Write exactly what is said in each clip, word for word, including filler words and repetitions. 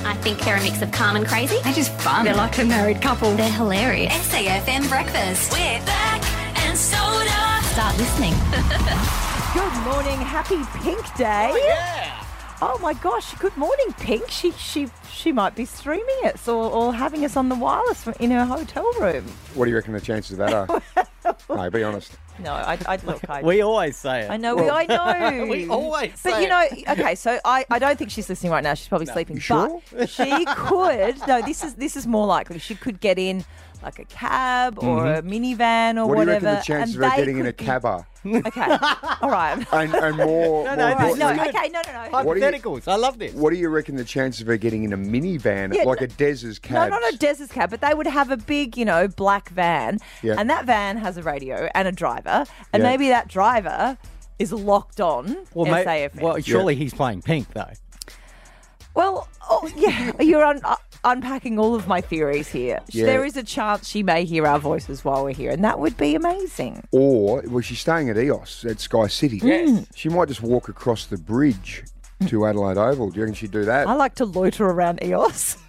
I think they're a mix of calm and crazy. They're just fun. They're like a married couple. They're hilarious. S A F M Breakfast with Beck and Soda. Start listening. Good morning. Happy Pink Day. Oh, yeah. Oh, my gosh. Good morning, Pink. She she she might be streaming us or, or having us on the wireless in her hotel room. What do you reckon the chances of that are? No, be honest. No, I, I look. I, We always say it. I know. we, I know. We always say But, you it. know, okay, so I, I don't think she's listening right now. She's probably sleeping. You sure? But she could. No, this is this is more likely. She could get in like a cab or a minivan or What do you whatever. reckon the chances and of her they getting in a could be- cab are? Okay. All right. And, and more, No, more no, All right. this No, is good. okay, no, no, no. What do you- Hypotheticals. I love this. what do you reckon the chances of her getting in a minivan, Yeah, like no- a Dez's No, cab? not a Desert cab, but they would have a big, you know, black van. Yeah. And that van has a radio and a driver. And Yeah. maybe that driver is locked on Well, S mate, A F M. well, surely he's playing Pink, though. Well, oh, yeah, you're un- uh, unpacking all of my theories here. Yeah. There is a chance she may hear our voices while we're here, and that would be amazing. Or, well, she's staying at E O S at Sky City. Yes. She might just walk across the bridge to Adelaide Oval. Do you reckon she'd do that? I like to loiter around E O S.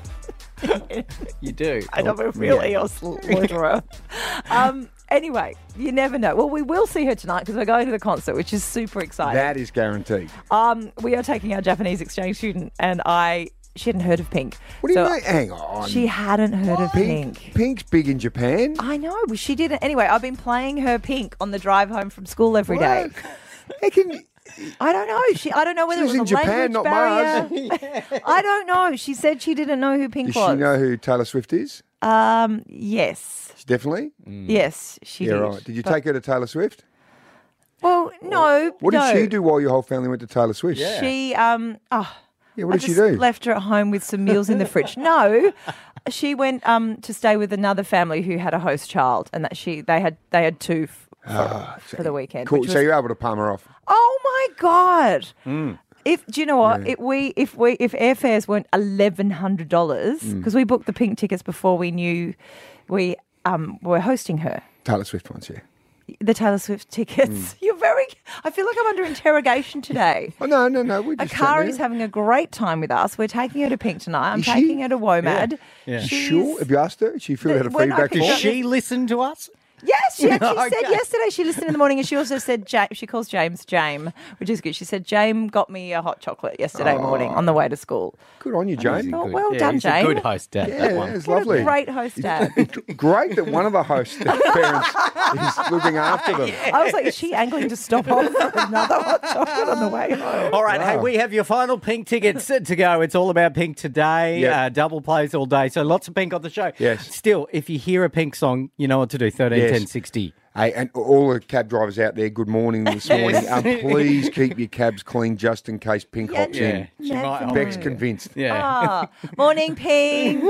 You do. I'm a real E O S loiterer. um, anyway, you never know. Well, we will see her tonight because we're going to the concert, which is super exciting. That is guaranteed. Um, we are taking our Japanese exchange student, and I she hadn't heard of Pink. What do you So mean? Hang on. She hadn't heard of Pink, Pink. Pink's big in Japan. I know, but she didn't. Anyway, I've been playing her Pink on the drive home from school every day. What? How can- I don't know. She. I don't know whether She it was was in a Japan, language not barrier. Mars. I don't know. She said she didn't know who Pink Does was. she know who Taylor Swift is? Um. Yes. Definitely. Yes, she Yeah, did. right. Did you But- take her to Taylor Swift? Well, no. What no. did she do while your whole family went to Taylor Swift? Yeah. She. Um. Oh. Yeah, what I did she just do? left her at home with some meals in the fridge. No, she went um to stay with another family who had a host child, and that she they had they had two f- for, for the weekend. Ah, Cool. which So was- you're able to palm her off. oh my god! Mm. If do you know what? If we if we if airfares weren't eleven hundred dollars Mm. because we booked the Pink tickets before we knew we um were hosting her. Taylor Swift ones, yeah. The Taylor Swift tickets. Mm. You're very. I feel like I'm under interrogation today. Oh, no, no, no. We just Akari sat is there. having a great time with us. We're taking her to Pink tonight. I'm Is she? taking her to WOMAD. Yeah. You She's- sure? Have you asked her? She filled out a When I feedback picked form? up- She listened to us? Yes, she actually Okay. said yesterday she listened in the morning, and she also said ja- she calls James Jame, which is good. She said Jame got me a hot chocolate yesterday morning on the way to school. Good on you, I Jane. thought, well yeah, done, he's Jane. a good host, Dad. that Yeah, one. it's What lovely. a great host, Dad. Great that one of the host parents is looking after them. I was like, is she angling to stop off for another hot chocolate on the way home? All right, hey, we have your final Pink tickets to go. It's all about Pink today. Yep. Uh, double plays all day. So lots of Pink on the show. Yes. Still, if you hear a Pink song, you know what to do. thirteen Yes. ten sixty. Hey, and all the cab drivers out there, good morning this morning. Um, please keep your cabs clean just in case Pink Yeah, hops Yeah. in. She Never might know. hop Beck's in. convinced. Yeah. Ah, morning, Pink.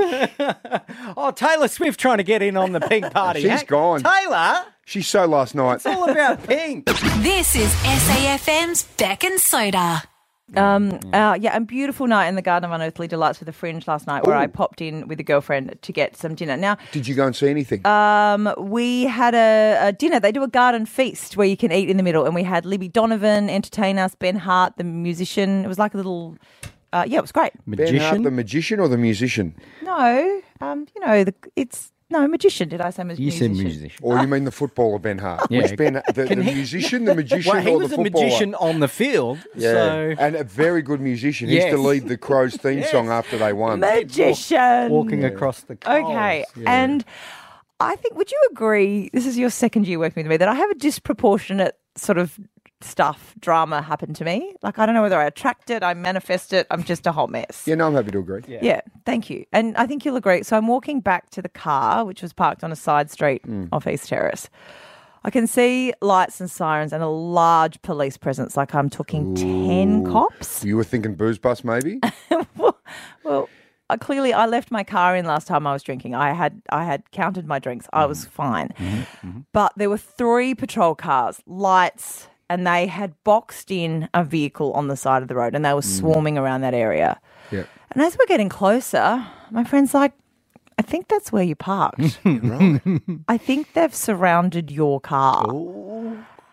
Oh, Taylor Swift trying to get in on the Pink party. She's Hey, gone. Taylor, She's so last night. it's all about Pink. This is S A F M's Beck and Soda. Um, uh, yeah, a beautiful night in the Garden of Unearthly Delights with a Fringe last night where Ooh. I popped in with a girlfriend to get some dinner. Now, Did you go and see anything? um, we had a, a dinner. They do a garden feast where you can eat in the middle, and we had Libby Donovan entertain us, Ben Hart, the musician. It was like a little, uh, yeah, it was great. Ben Hart, Magician. the magician or the musician? No, um, you know, the, it's no magician. Did I say mus- You musician? said musician. Or you mean the footballer Ben Hart? Yeah. Which Ben? The, the Can he- musician, the magician, Well, he or was the a footballer? magician on the field. Yeah, So and a very good musician. He used Yes. to lead the Crows theme song after they won. Magician. walking across the coals. Okay, Yeah. and I think, would you agree, this is your second year working with me, that I have a disproportionate sort of stuff, drama happen to me? Like, I don't know whether I attract it, I manifest it, I'm just a hot mess. Yeah, no, I'm happy to agree. Yeah. Yeah, thank you. And I think you'll agree. So I'm walking back to the car, which was parked on a side street off East Terrace. I can see lights and sirens and a large police presence, like I'm talking ten cops. You were thinking booze bus, maybe? well, well uh, clearly I left my car in last time I was drinking. I had I had counted my drinks. I was fine. But there were three patrol cars, lights, and they had boxed in a vehicle on the side of the road, and they were swarming around that area. Yeah. And as we're getting closer, my friend's like, I think that's where you parked. Right. I think they've surrounded your car.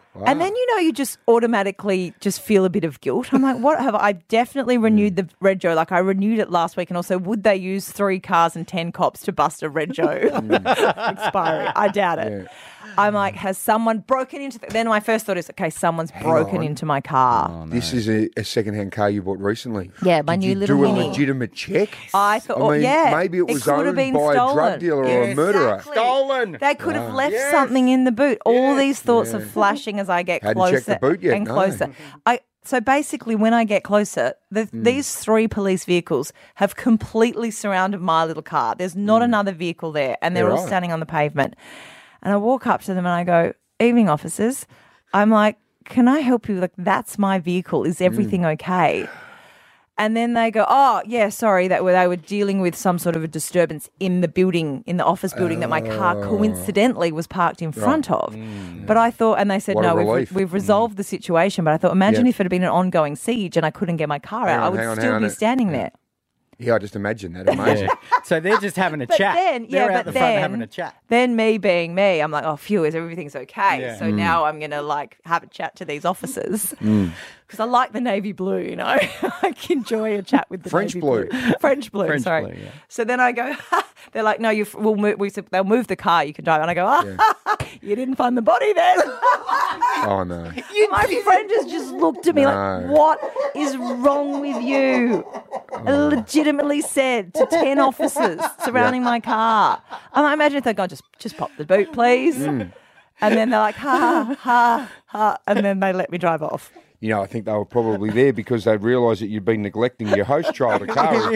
And then, you know, you just automatically just feel a bit of guilt. I'm like, what have I, I definitely renewed the Red Joe. Like I renewed it last week. And also, would they use three cars and ten cops to bust a Red Joe expiry? I doubt it. Yeah. I'm like, has someone broken into the, then my first thought is, okay, someone's Hang broken on. into my car. Oh, no. This is a, a second-hand car you bought recently. Yeah, my Did new you little do a Mini. legitimate check? I thought, oh, I mean, yeah. maybe it was could have owned been by stolen. a drug dealer or a murderer. Exactly. Stolen. They could have Wow. left Yes. something in the boot. All Yes. these thoughts Yeah. are flashing as I get Hadn't closer checked the boot yet, and no. closer. I so basically, when I get closer, the, Hmm. these three police vehicles have completely surrounded my little car. There's not another vehicle there, and they're Hmm. Yeah, all right. standing on the pavement. And I walk up to them and I go, "Evening, officers." I'm like, "Can I help you? Like, that's my vehicle. Is everything Hmm. okay?" And then they go, "Oh, yeah, sorry, that they were dealing with some sort of a disturbance in the building, in the office building that my car Oh. coincidentally was parked in front of." But I thought, and they said, What a "No, we've, relief. we've resolved the situation." But I thought, imagine Yeah. if it had been an ongoing siege and I couldn't get my car Hang out, I on, would hang on, still hang be on. standing there. Yeah, I just imagine that. Amazing. Yeah. So they're just having a But chat. then, yeah, they're out but the then, front having a chat. then me being me, I'm like, "Oh, phew, is everything's okay?" Yeah. So now I'm gonna like have a chat to these officers Mm. because I like the navy blue. You know, I can enjoy a chat with the French navy blue. French blue. French sorry. blue, yeah. So then I go. They're like, "No, you we'll move." We said they'll move the car. You can drive. And I go, "Ah, you didn't find the body then." Oh, no. My friend has just looked at me No. like, "What is wrong with you?" I legitimately said to ten officers surrounding my car. I imagine if they'd gone, just, just pop the boot, please. Mm. And then they're like, ha, ha, ha. And then they let me drive off. You know, I think they were probably there because they'd realised that you'd been neglecting your host child, a car.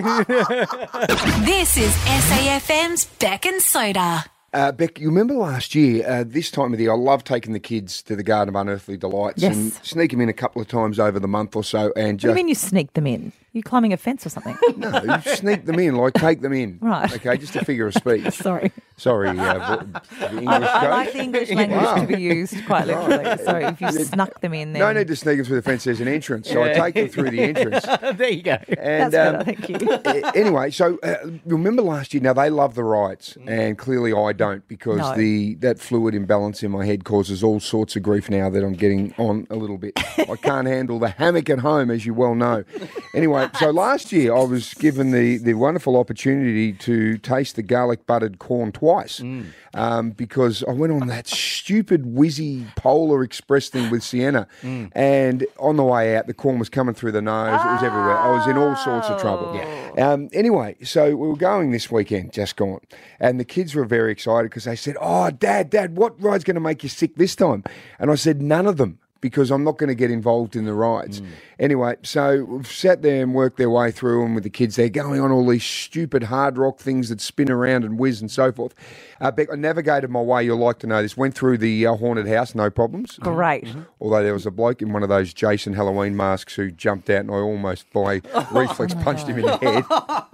This is S A F M's Beck and Soda. Uh, Beck, you remember last year, uh, this time of the year, I love taking the kids to the Garden of Unearthly Delights Yes. and sneak them in a couple of times over the month or so. And What do just you mean you sneaked them in? You climbing a fence or something? no, you sneak them in, like take them in, Right. Okay, just a figure of speech. Sorry. Sorry, uh, vo- the English I, I coach. like the English language Wow. to be used quite literally. So if you snuck them in there. No need to sneak them through the fence. There's an entrance, so I take them through the entrance. There you go. And That's better, um, thank you. uh, anyway, so uh, remember last year? Now they love the rides, and clearly I don't because No. the that fluid imbalance in my head causes all sorts of grief now that I'm getting on a little bit. I can't handle the hammock at home, as you well know. Anyway, so last year I was given the the wonderful opportunity to taste the garlic buttered corn twice. Um, because I went on that stupid whizzy Polar Express thing with Sienna, and on the way out, the corn was coming through the nose. It was everywhere. I was in all sorts of trouble. Yeah. Um, anyway, so we were going this weekend, just gone, and the kids were very excited because they said, "Oh, Dad, Dad, what ride's going to make you sick this time?" And I said, "None of them." Because I'm not going to get involved in the rides. Anyway, so we've sat there and worked their way through them with the kids. They're going on all these stupid hard rock things that spin around and whiz and so forth. Uh, Beck, I navigated my way, you'll like to know this, went through the uh, haunted house, no problems. Great. Although there was a bloke in one of those Jason Halloween masks who jumped out and I almost by reflex punched him in the head.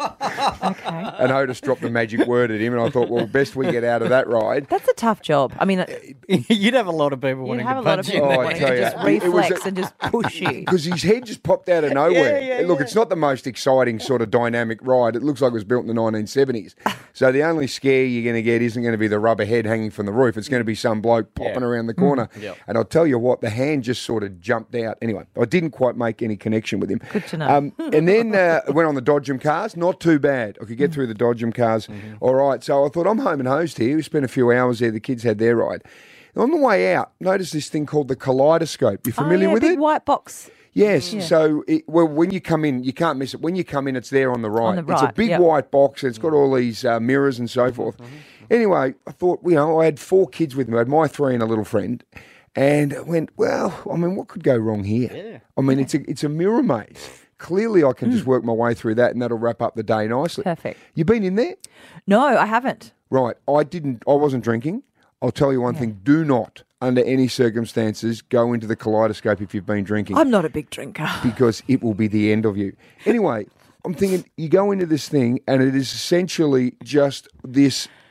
Okay. And Otis dropped the magic word at him and I thought, well, best we get out of that ride. That's a tough job. I mean, You'd have a lot of people you wanting have to a lot of punch you. people Oh, I wanting tell to ya, just it- it was reflex a- and just push you. Because his head just popped out of nowhere. Yeah, yeah, Look, yeah. it's not the most exciting sort of dynamic ride. It looks like it was built in the nineteen seventies. So the only scare you're going to get isn't going to be the rubber head hanging from the roof. It's going to be some bloke popping Yeah. around the corner. Yep. And I'll tell you what, the hand just sort of jumped out. Anyway, I didn't quite make any connection with him. Good to know. Um, and then uh, I went on the Dodgem cars. Not too bad. I could get through the Dodgem cars. All right. So I thought, I'm home and hosed here. We spent a few hours there. The kids had their ride. On the way out, noticed this thing called the Kaleidoscope. You familiar oh, yeah, with big it? white box. Yes. So, it, well, when you come in, you can't miss it. When you come in, it's there on the right. the It's a right, big yep. white box. And it's got all these uh, mirrors and so forth. Anyway, I thought, you know, I had four kids with me. I had my three and a little friend. And I went, well, I mean, what could go wrong here? Yeah. I mean, it's a it's a mirror maze. Clearly, I can just work my way through that, and that'll wrap up the day nicely. Perfect. You been in there? No, I haven't. Right. I didn't. I wasn't drinking. I'll tell you one thing. Do not, under any circumstances, go into the Kaleidoscope if you've been drinking. I'm not a big drinker. Because it will be the end of you. Anyway, I'm thinking you go into this thing and it is essentially just this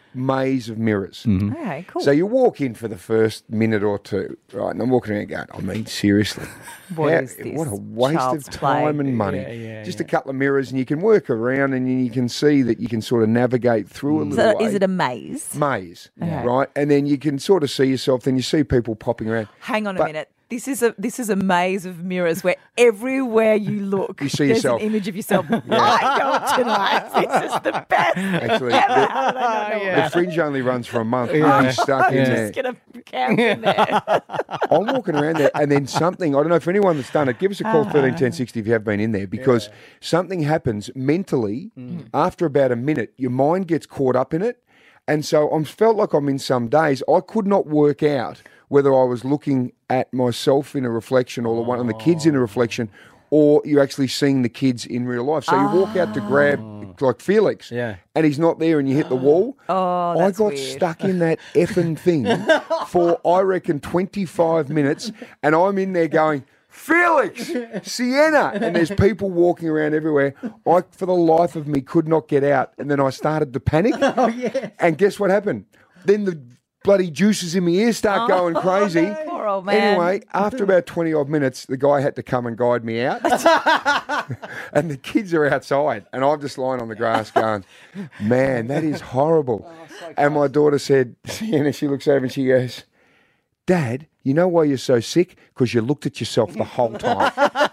maze of mirrors. Okay, cool. So you walk in for the first minute or two, right? And I'm walking around going, I mean, seriously. What How- is this? What a waste Child's of time play. and money. Yeah, yeah, Just yeah. a couple of mirrors, and you can work around and you can see that you can sort of navigate through a little So way. is it a maze? maze, Okay. right? And then you can sort of see yourself, then you see people popping around. Hang on a But- minute. This is a this is a maze of mirrors where everywhere you look, You see there's yourself. an image of yourself. My God, tonight, this is the best. Actually, ever. the, How did I not know the fringe only runs for a month. Yeah. You'll be stuck in Yeah. there. Just gonna camp in there. I'm walking around there, and then something, I don't know if anyone that's done it, give us a call, thirteen ten sixty, if you have been in there, because something happens mentally after about a minute. Your mind gets caught up in it. And so I felt like I'm in some days. I could not work out whether I was looking at myself in a reflection or the one of the kids in a reflection, or you're actually seeing the kids in real life. So you walk out to grab, like Felix, Yeah. and he's not there and you hit the wall. Oh, I that's got weird. stuck in that effing thing for, I reckon, twenty-five minutes, and I'm in there going, Felix, Sienna, and there's people walking around everywhere. I, for the life of me, could not get out, and then I started to panic. Oh, yeah. And guess what happened? Then the bloody juices in my ears start going crazy. Poor old man. Anyway, after about twenty odd minutes, the guy had to come and guide me out. And the kids are outside, and I'm just lying on the grass going, man, that is horrible. And my daughter said, Sienna, she looks over and she goes, Dad, you know why you're so sick? Because you looked at yourself the whole time.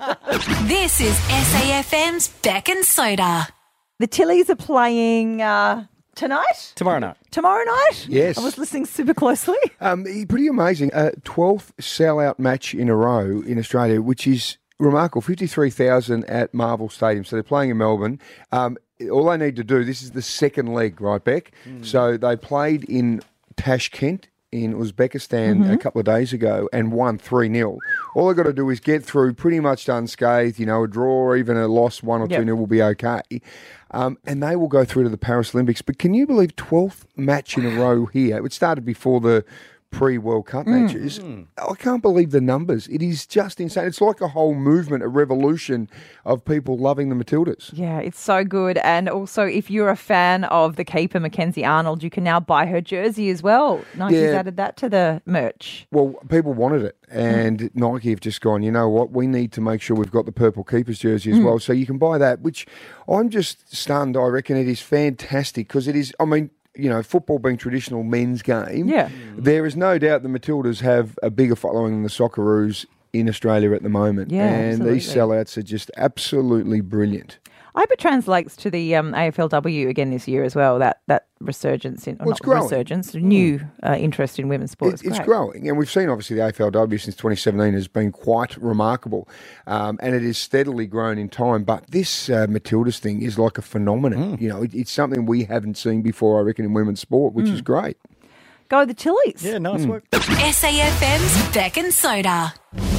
This is S A F M's Beck and Soda. The Tillies are playing uh, tonight? Tomorrow night. Tomorrow night? Yes. I was listening super closely. Um, pretty amazing. Uh, twelfth sell-out match in a row in Australia, which is remarkable. fifty-three thousand at Marvel Stadium. So they're playing in Melbourne. Um, all they need to do, this is the second leg, right, Beck? So they played in Tashkent in Uzbekistan a couple of days ago and won three nil. All they've got to do is get through pretty much unscathed. You know, a draw or even a loss one or Yep. two nil will be okay. Um, and they will go through to the Paris Olympics. But can you believe twelfth match in a row here? It started before the pre-World Cup matches. I can't believe the numbers. It is just insane. It's like a whole movement, a revolution of people loving the Matildas. Yeah, it's so good. And also, if you're a fan of the keeper, Mackenzie Arnold, you can now buy her jersey as well. Nike's Yeah. added that to the merch. Well, people wanted it, and Nike have just gone, you know what, we need to make sure we've got the purple keeper's jersey as well. So you can buy that, which I'm just stunned. I reckon it is fantastic because it is, I mean, you know, football being traditional men's game, Yeah. there is no doubt the Matildas have a bigger following than the Socceroos in Australia at the moment. Yeah, and these absolutely. sellouts are just absolutely brilliant. I hope it translates to the um, A F L W again this year as well, that, that resurgence in, or Well, it's not growing. resurgence, new uh, interest in women's sports. It, it's Great. growing, and we've seen obviously the A F L W since twenty seventeen has been quite remarkable, um, and it has steadily grown in time. But this uh, Matildas thing is like a phenomenon. You know, it, it's something we haven't seen before, I reckon, in women's sport, which is great. Go the Tillies. Yeah, nice work. S A F M's Beck and Soda.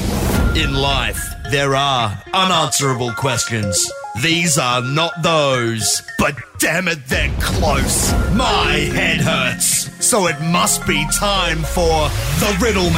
In life, there are unanswerable questions. These are not those. But damn it, they're close. My head hurts. So it must be time for the Riddle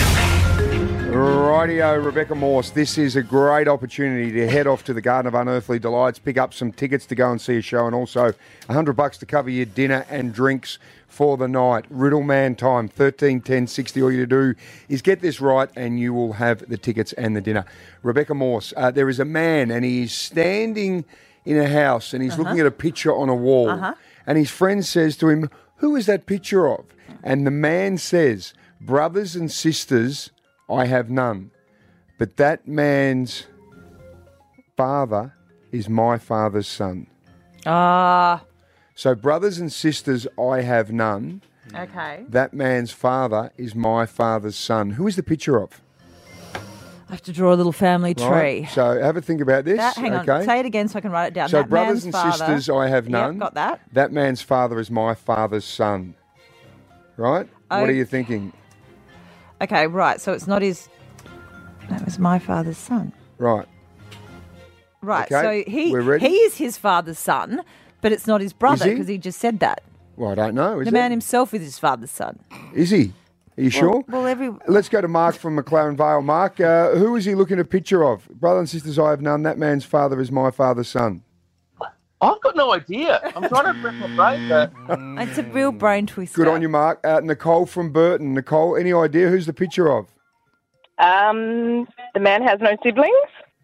Man. Rightio, Rebecca Morse. This is a great opportunity to head off to the Garden of Unearthly Delights, pick up some tickets to go and see a show, and also a hundred bucks to cover your dinner and drinks for the night. Riddle Man time, thirteen ten sixty. All you do is get this right and you will have the tickets and the dinner. Rebecca Morse, uh, there is a man and he's standing in a house and he's looking at a picture on a wall. And his friend says to him, who is that picture of? And the man says, brothers and sisters, I have none. But that man's father is my father's son. Ah, So brothers and sisters, I have none. okay. That man's father is my father's son. Who is the picture of? I have to draw a little family tree. Right? So have a think about this. That, hang on, okay? say it again so I can write it down. So that brothers man's and father, sisters, I have Yep, none. got that. That man's father is my father's son. Right? What Oh. are you thinking? Okay, right. So it's not his. That was my father's son. Right. Right. Okay, So he we're ready? he is his father's son, but it's not his brother he? because he just said that. Well, I don't know. Is The it? man himself is his father's son. Is he? Are you sure? Well, every Let's go to Mark from McLaren Vale. Mark, uh, who is he looking at a picture of? Brother and sisters, I have none. That man's father is my father's son. I've got no idea. I'm trying to wrap my brain, but It's a real brain twister. Good on you, Mark. Uh, Nicole from Burton. Nicole, any idea who's the picture of? Um, the man has no siblings.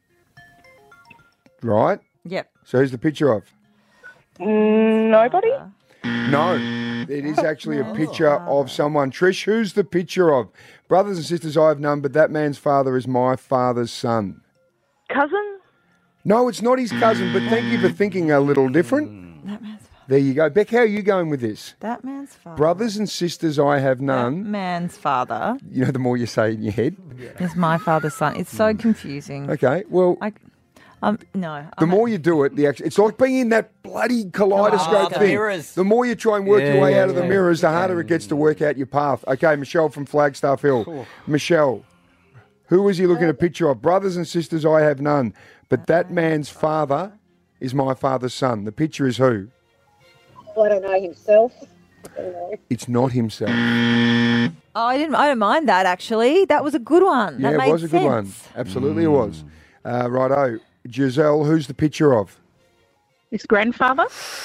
Right. Yep. So who's the picture of? Mm, Nobody. No, it is actually a picture of someone. Trish, who's the picture of? Brothers and sisters, I have none, but that man's father is my father's son. Cousin. No, it's not his cousin, but thank you for thinking a little different. That man's father. There you go. Beck, how are you going with this? That man's father. Brothers and sisters, I have That none. man's father You know, the more you say in your head. is my father's son. It's so confusing. Okay, well, I, um, no. the I'm more you do it, the act- it's like being in that bloody kaleidoscope Oh, thing. mirrors. The more you try and work Yeah, your way yeah, out of the yeah. mirrors, the harder it gets to work out your path. Okay, Michelle from Flagstaff Hill. Michelle, who was you looking at a picture of? Brothers and sisters, I have none. But that man's father is my father's son. The picture is who? I don't know himself. I don't know. It's not himself. Oh, I didn't. I don't mind that actually. That was a good one. Yeah, that it made was a good one. sense. Absolutely, it was. Uh, righto. Giselle, who's the picture of? His grandfather.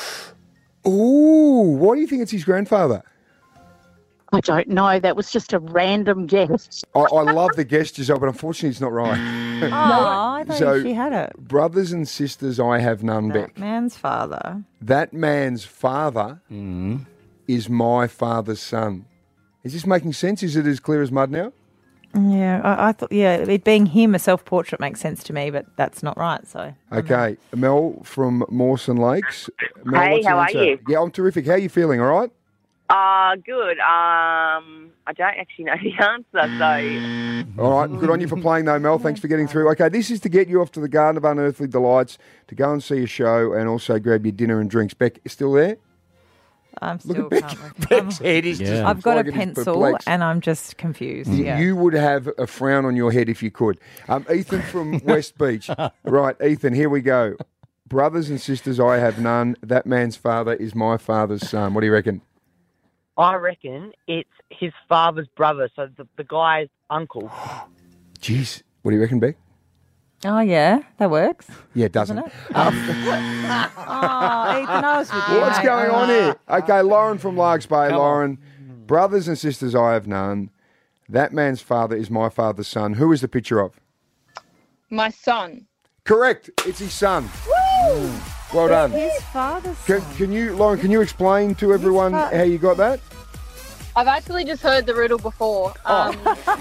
Ooh, why do you think it's his grandfather? I don't know. That was just a random guess. I, I love the guess, Giselle, but unfortunately it's not right. Oh, I thought So- she had it. Brothers and sisters, I have none, Beck. That man's father. That man's father is my father's son. Is this making sense? Is it as clear as mud now? Yeah, I, I thought. Yeah, it being him, a self-portrait makes sense to me, but that's not right. So Okay. Mel from Mawson Lakes. Mel, Hey, what's your how are answer? you? Yeah, I'm terrific. How are you feeling, all right? Uh, good. Um, I don't actually know the answer, so All right. Good on you for playing, though, Mel. Thanks for getting through. Okay, this is to get you off to the Garden of Unearthly Delights to go and see a show and also grab your dinner and drinks. Beck, still there? I'm Look still. at Beck. can't- Beck's head is just Yeah. I've got a like it is pencil perplexed. and I'm just confused. Y- Yeah. You would have a frown on your head if you could. Um, Ethan from West Beach. Right, Ethan, here we go. Brothers and sisters, I have none. That man's father is my father's son. What do you reckon? I reckon it's his father's brother, so the, the guy's uncle. Jeez. What do you reckon, Beck? Oh yeah, that works. Yeah, it doesn't. Doesn't it? Oh, Ethan, I was with you. What's mate. going on here? Okay, Lauren from Largs Bay. Come Lauren, brothers and sisters, I have none. That man's father is my father's son. Who is the picture of? My son. Correct. It's his son. Woo! Well done. His father's Can, son. can you, Lauren, can you explain to everyone fa- how you got that? I've actually just heard the riddle before. Um,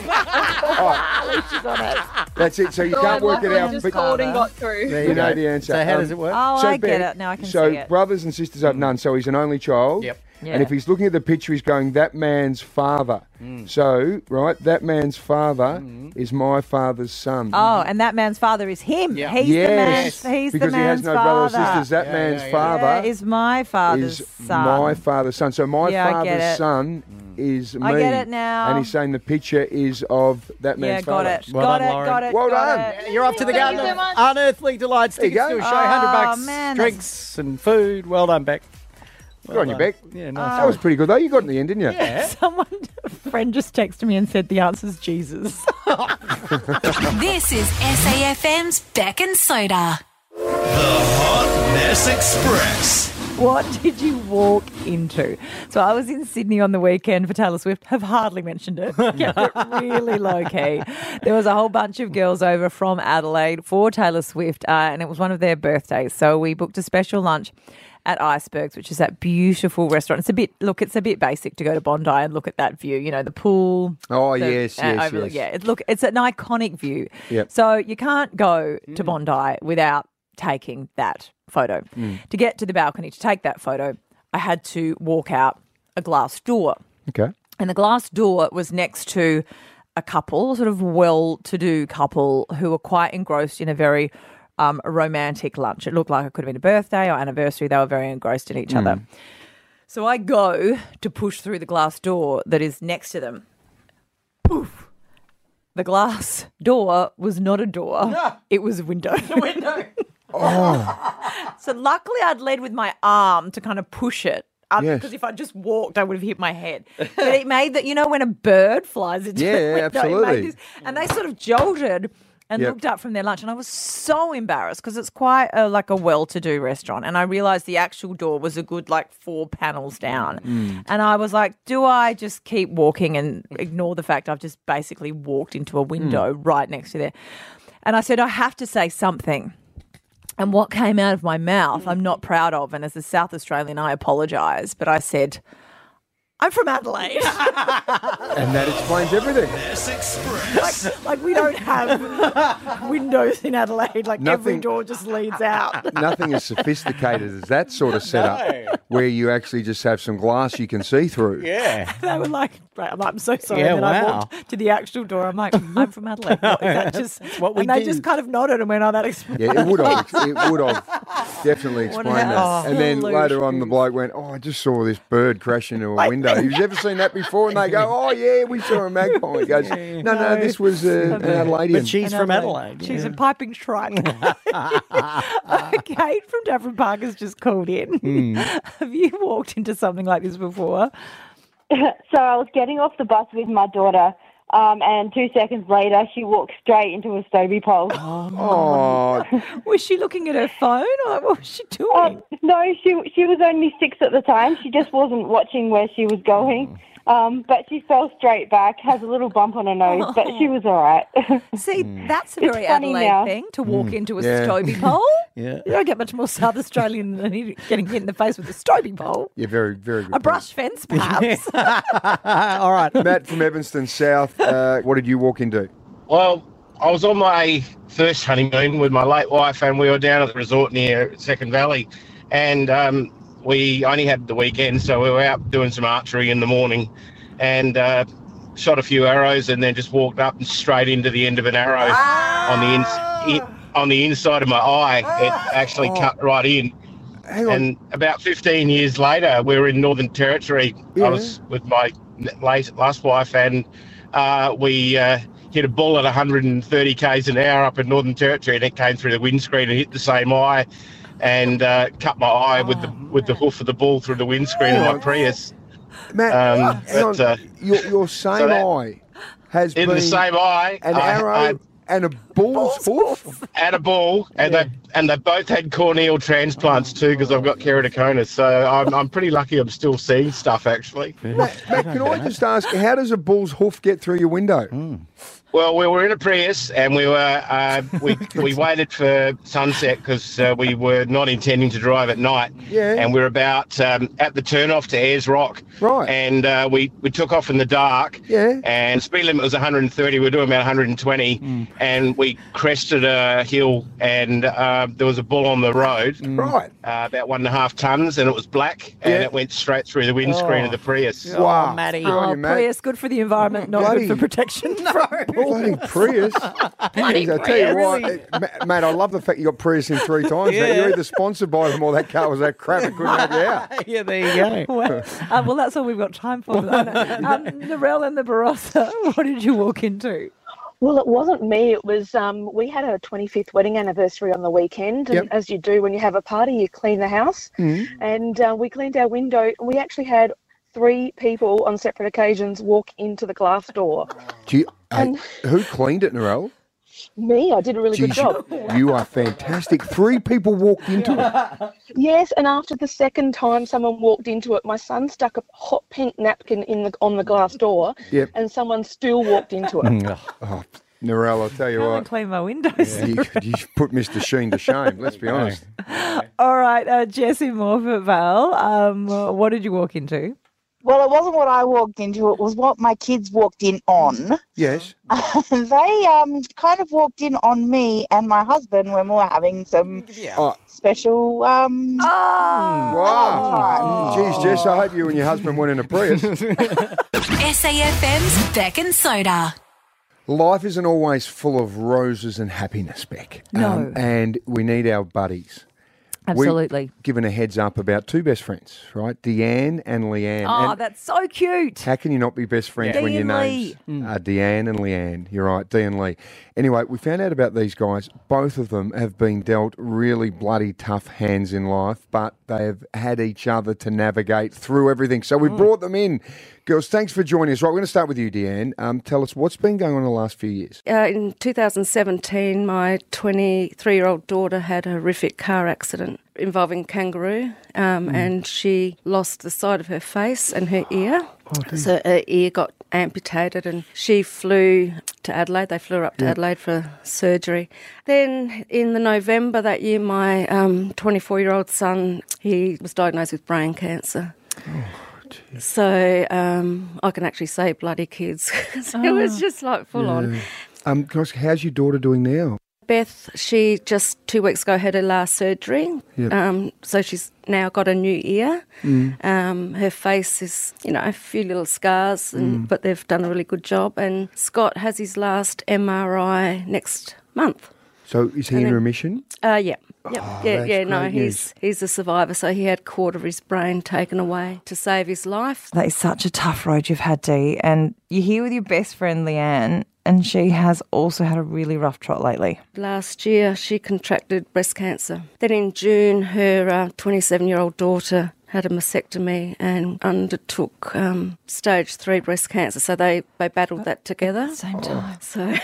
That's it. So you so can't I work it luckily out, just but called and got through. There you know go. the answer. So how Um, does it work? Oh, So I get Beck, it now. I can so see it. brothers and sisters have none. So he's an only child. Yep. Yeah. And if he's looking at the picture, he's going, that man's father. So, right, that man's father is my father's son. Oh, and that man's father is him. Yeah. He's yes, the man's. He's because the he man's has no father. brothers or sisters. That Yeah, man's yeah, yeah. father Yeah, is my father's is son. my father's son. So my Yeah, I get father's it. son is me. I get it now. And he's saying the picture is of that yeah, man's got father. it. Well got done, it. Lauren. Got it. Well got done. it. You're off to the Thank Garden you of so much. Unearthly Delights. There you Tickets go. to a show, one hundred Oh, bucks, man, that's- drinks and food. Well done, Beck. Good on you, done. Beck. Yeah, nice. That was pretty good, though. You got it in the end, didn't you? Yeah. Someone, a friend just texted me and said the answer's Jesus. This is S A F M's Beck and Soda. The Hot Mess Express. What did you walk into? So I was in Sydney on the weekend for Taylor Swift. Have hardly mentioned it. Kept it really low key. There was a whole bunch of girls over from Adelaide for Taylor Swift, uh, and it was one of their birthdays. So we booked a special lunch at Icebergs, which is that beautiful restaurant. It's a bit look, it's a bit basic to go to Bondi and look at that view. You know, the pool. Oh, the, yes, uh, yes, overlook. yes. Yeah, it, look, it's an iconic view. Yep. So you can't go to Bondi without taking that photo. To get to the balcony to take that photo, I had to walk out a glass door. Okay. And the glass door was next to a couple, sort of well-to-do couple who were quite engrossed in a very um, romantic lunch. It looked like it could have been a birthday or anniversary. They were very engrossed in each other. So I go to push through the glass door that is next to them. Poof. The glass door was not a door. It was a window. A window. So luckily I'd led with my arm to kind of push it. Yes. Because if I just walked, I would have hit my head. But it made that, you know, when a bird flies into Yeah, the window, it made absolutely. this- and they sort of jolted. and Yep. looked up from their lunch, and I was so embarrassed because it's quite a, like a well-to-do restaurant, and I realised the actual door was a good like four panels down, Mm. and I was like, do I just keep walking and ignore the fact I've just basically walked into a window right next to there? And I said, I have to say something. And what came out of my mouth, I'm not proud of, and as a South Australian, I apologise, but I said, I'm from Adelaide. And that explains everything. like, like we don't have windows in Adelaide. Like every Nothing- door just leads out. Nothing as sophisticated as that sort of setup No. where you actually just have some glass you can see through. Yeah. They were like, right, I'm, like, I'm so sorry. Yeah, and then I wow. walked to the actual door. I'm like, I'm from Adelaide. What, is that just, what we and they do. just kind of nodded and went, oh, that explains. Yeah, it would have. It would have definitely What explained an that. And then absolute later on, the truth. bloke went, "Oh, I just saw this bird crash into a Like- window. You've ever seen that before?" And they go, "Oh, yeah, we saw a magpie." He goes, "No, no, No. this was uh, an Adelaidean." But she's In from Adelaide. She's yeah. a piping shrike. Kate from Daffron Park has just called in. Hmm. Have you walked into something like this before? So I was getting off the bus with my daughter, um, and two seconds later, she walked straight into a Stobie pole. Oh, Was she looking at her phone or what was she doing? Um, no, she she was only six at the time. She just wasn't watching where she was going. Um, but she fell straight back, has a little bump on her nose, but she was all right. See, that's a It's very funny Adelaide now. thing, to walk into a Yeah. Stobie pole. Yeah. You don't get much more South Australian than getting hit in the face with a Stobie pole. yeah, very, very good. A brush fence, perhaps. All right. Matt from Evanston South, uh, what did you walk into? Well, I was on my first honeymoon with my late wife, and we were down at the resort near Second Valley, and um, we only had the weekend, so we were out doing some archery in the morning, and uh, shot a few arrows, and then just walked up and straight into the end of an arrow on the ins- in, on the inside of my eye. It actually cut right in. Hang on. And about fifteen years later, we were in Northern Territory. Yeah. I was with my late, last wife, and uh, we uh, hit a bull at one hundred thirty kays an hour up in Northern Territory, and it came through the windscreen and hit the same eye, and uh, cut my eye with the with the hoof of the bull through the windscreen of my Prius. Matt, Um, hang on. but, uh, your, your same so that- eye has In been the same eye, an I- arrow I and a bull's hoof. had a bull, and Yeah. they and they both had corneal transplants too, because I've got keratoconus. So I'm I'm pretty lucky. I'm still seeing stuff actually. Matt, Matt, can I just ask, how does a bull's hoof get through your window? Well, we were in a Prius, and we were uh, we we waited for sunset because uh, we were not intending to drive at night. Yeah. And we we're about um, at the turnoff to Ayers Rock. Right. And uh, we we took off in the dark. Yeah. And speed limit was one hundred thirty. We were doing about one hundred twenty, and we crested a hill, and uh, there was a bull on the road. Right. Uh, about one and a half tons, and it was black, and Yeah. it went straight through the windscreen of the Prius. Wow. Matty. Good on Oh, you, Matt. Prius, good for the environment, not Bloody- good for protection. Bloody Prius. Jeez, I tell you what, uh, Ma- Matt, I love the fact you got Prius in three times. Yeah. Matt. You're either sponsored by them or that car was that crap it couldn't have you out. Yeah, there you go. well, uh, well, that's all we've got time for. um, Narelle and the Barossa, what did you walk into? Well, it wasn't me. It was, um, we had a twenty-fifth wedding anniversary on the weekend. And Yep. as you do when you have a party, you clean the house. And uh, we cleaned our window. We actually had three people on separate occasions walk into the glass door. Do you, hey, And- who cleaned it, Narelle? Me, I did a really good Jeez, job. you, you are fantastic. Three people walked into it. Yes, and after the second time someone walked into it, my son stuck a hot pink napkin in the on the glass door, Yep. and someone still walked into it. Oh, Narelle, I'll tell you I haven't what. cleaned my windows. You, you put Mister Sheen to shame, let's be honest. All right, uh, Jessie Morford Val, um, uh, what did you walk into? Well, it wasn't what I walked into. It was what my kids walked in on. Yes. They um kind of walked in on me and my husband when we were having some Oh, special um. wow. Jeez, Jess, I hope you and your husband went in a Prius. S A F M's Beck and Soda. Life isn't always full of roses and happiness, Beck. No. Um, and we need our buddies. Absolutely. We've given a heads up about two best friends, right? Deanne and Leanne. Oh, and that's so cute. how can you not be best friends Yeah. when your Dee names and are Deanne and Leanne? You're right, Dee and Lee. Anyway, we found out about these guys. Both of them have been dealt really bloody tough hands in life, but they have had each other to navigate through everything. So we brought them in. Girls, thanks for joining us. Right, we're going to start with you, Deanne. Um, tell us what's been going on in the last few years. Uh, in two thousand seventeen, my twenty-three-year-old daughter had a horrific car accident involving kangaroo, um, Mm. and she lost the side of her face and her ear. dear. So her ear got amputated, and she flew to Adelaide. They flew her up to Yeah. Adelaide for surgery. Then in the November that year, my um, twenty-four-year-old son, he was diagnosed with brain cancer. So um, I can actually say bloody kids. So it was just like full on. Yeah. Um, can I ask, how's your daughter doing now? Beth, she just two weeks ago had her last surgery. Yep. Um, so she's now got a new ear. Mm. Um, her face is, you know, a few little scars, and, Mm. but they've done a really good job. And Scott has his last M R I next month. So is he And in then- remission? Uh, yeah. Yep. Oh, yeah, that's yeah, no, great he's news. he's a survivor, so he had a quarter of his brain taken away to save his life. That is such a tough road you've had, Dee. And you're here with your best friend, Leanne, and she has also had a really rough trot lately. Last year, she contracted breast cancer. Then in June, her uh, twenty-seven-year-old daughter had a mastectomy and undertook um, stage three breast cancer. So they, they battled that together. At the same time. So,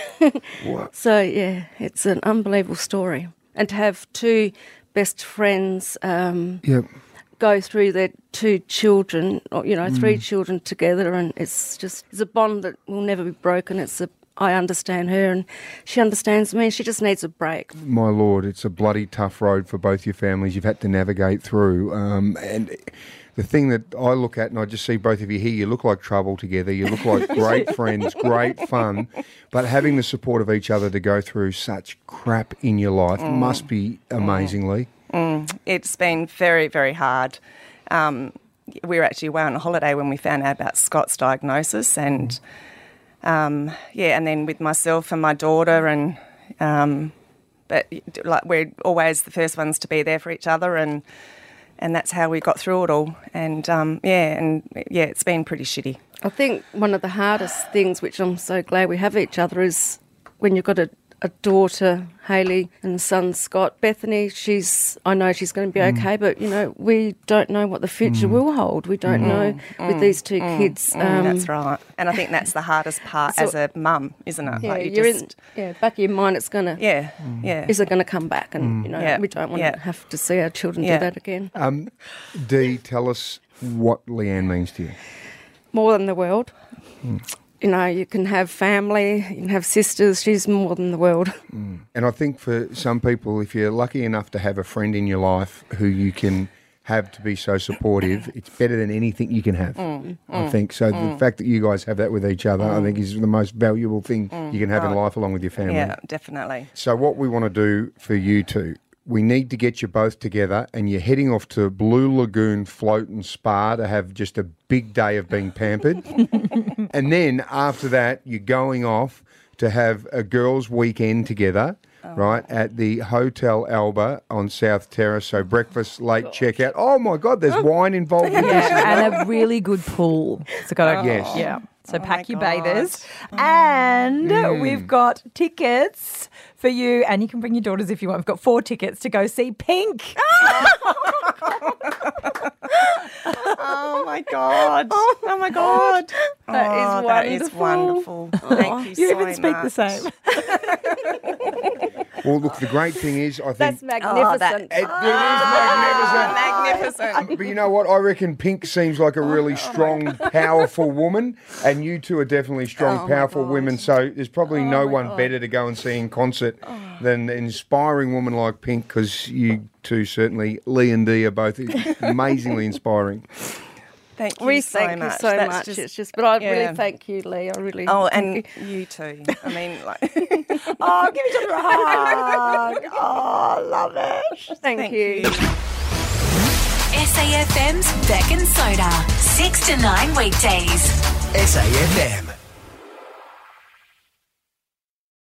so, yeah, it's an unbelievable story. And to have two best friends um, Yep. go through their two children, or, you know, three Mm. children together, and it's just it's a bond that will never be broken. It's a I understand her and she understands me. She just needs a break. My Lord, it's a bloody tough road for both your families you've had to navigate through. Um, and the thing that I look at, and I just see both of you here, you look like trouble together. You look like great friends, great fun. But having the support of each other to go through such crap in your life Mm. must be amazingly. Mm, it's been very, very hard. Um, we were actually away on a holiday when we found out about Scott's diagnosis, and um, yeah, and then with myself and my daughter, and um, but like we're always the first ones to be there for each other, and and that's how we got through it all. And um, yeah, and yeah, it's been pretty shitty. I think one of the hardest things, which I'm so glad we have each other, is when you've got a, a daughter, Hayley, and a son, Scott. Bethany, she's, I know she's going to be Mm. okay, but, you know, we don't know what the future Mm. will hold. We don't Mm. know with Mm. these two Mm. kids. Mm, um, that's right. And I think that's the hardest part So- as a mum, isn't it? Yeah, Like you you're just, in, yeah, back of your mind, it's going to, yeah, yeah. is it going to come back? And, Mm. you know, Yeah, we don't want yeah. to have to see our children Yeah. do that again. Um, Dee, tell us what Leanne means to you. More than the world. Mm. You know, you can have family, you can have sisters. She's more than the world. And I think for some people, if you're lucky enough to have a friend in your life who you can have to be so supportive, it's better than anything you can have. Mm, I mm, think so. mm. The fact that you guys have that with each other, I Mm. think, is the most valuable thing Mm, you can have in right. life, along with your family. Yeah, definitely. So what we want to do for you two, we need to get you both together, and you're heading off to Blue Lagoon Float and Spa to have just a big day of being pampered. And then after that, you're going off to have a girls' weekend together, right, at the Hotel Alba on South Terrace. So breakfast, late checkout. Oh, my God, there's wine involved with this. Yeah, and a really good pool. So got to, Yes. yeah. So Oh pack your bathers. And Mm. we've got tickets for you, and you can bring your daughters if you want. We've got four tickets to go see Pink. Oh my God! Oh my God! That is Oh, that is wonderful. wonderful. Thank you, You so even speak much. the same. Well, look, the great thing is, I think... That's magnificent. It, it is magnificent. Magnificent. But you know what? I reckon Pink seems like a really strong, powerful woman, and you two are definitely strong, Oh, my powerful God. women. So there's probably Oh, no my one God. better to go and see in concert than an inspiring woman like Pink, because you two certainly, Lee and Dee, are both amazingly inspiring. Thank you We so thank much. you so That's much. just- it's just, but I yeah. really thank you, Lee. I really. Oh, thank and you. you too. I mean, like. Oh, give each other a hug. Oh, love it. Thank, Thank you. you. S A F M's Beck and Soda. six to nine weekdays. S A F M.